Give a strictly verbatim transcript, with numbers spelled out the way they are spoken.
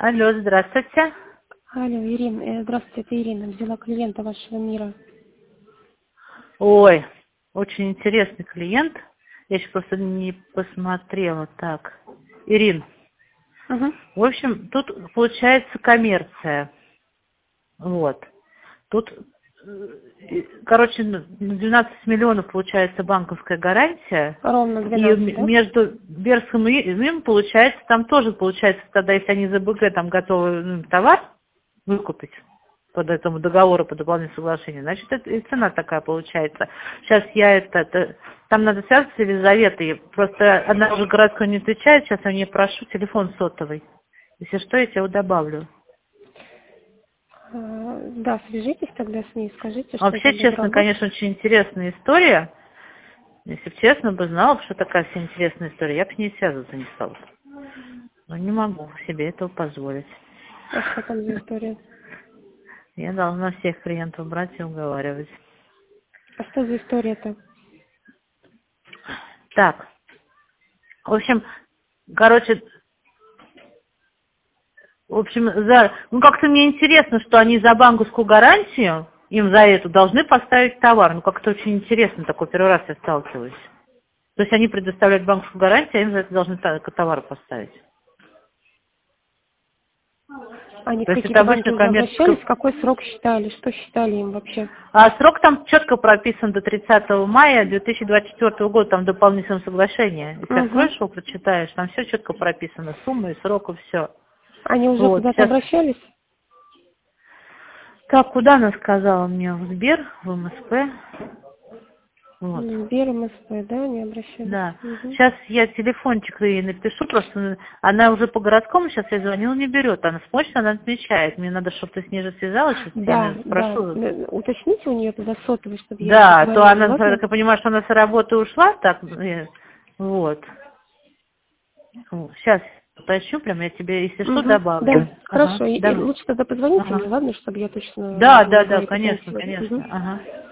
Алло, здравствуйте. Алло, Ирина, э, здравствуйте, это Ирина, взяла клиента вашего мира. Ой, очень интересный клиент. Я еще просто не посмотрела. Так, Ирин, Угу. в общем, тут получается коммерция. Вот. Тут, э, короче, на двенадцать миллионов получается банковская гарантия. Ровно И двенадцать, м- да? между Берском и им получается, там тоже получается, тогда если они за БГ там готовы ну, товар выкупить под этому договору, по дополнительному соглашению, значит, это и цена такая получается. Сейчас я это, это там надо связаться с Елизаветой, просто она уже городской не отвечает, сейчас я у нее прошу телефон сотовый. Если что, я тебя его добавлю. А, да, свяжитесь тогда с ней, скажите, что это Вообще, без честно, работы. конечно, очень интересная история. Если бы честно бы знала, что такая вся интересная история, я бы с ней связываться не стала. Но не могу себе этого позволить. А что там за история? Я должна всех клиентов брать и уговаривать. А что за история-то? Так, в общем, короче, в общем, за, ну как-то мне интересно, что они за банковскую гарантию, им за эту, должны поставить товар. Ну как-то очень интересно, такой первый раз я сталкиваюсь. То есть они предоставляют банковскую гарантию, а им за это должны та- товар поставить. Они в То есть это какие-то банки обычно уже коммерческая... обращались? Какой срок считали? Что считали им вообще? А срок там четко прописан до тридцатого мая две тысячи двадцать четвёртого года, там дополнительное соглашение. Если Угу. откроешь его, прочитаешь, там все четко прописано, сумма и срок, и все. Они уже Вот, куда-то сейчас... обращались? Так, куда она сказала мне? В Сбер, в МСП. Вот. Сбер, МСП, да, они обращались? Да. Угу. Сейчас я телефончик ей напишу, просто она уже по городскому сейчас я звонила, не берет. Она с почты, она отвечает. Мне надо, чтобы ты с ней же связалась, сейчас я Да, её да. спрошу. Э, Уточните у нее тогда сотовый, чтобы я ей Да, то позвонила, она, ладно? так я понимаю, что она с работы ушла, так, э, вот. Сейчас уточню, прям я тебе, если что, Угу. Да, добавлю. Ага, хорошо. И, и давай. лучше тогда позвоните Ага. мне, ладно, чтобы я точно Да, не да, могла да, ей конечно, потом сегодня. Угу. конечно. Ага.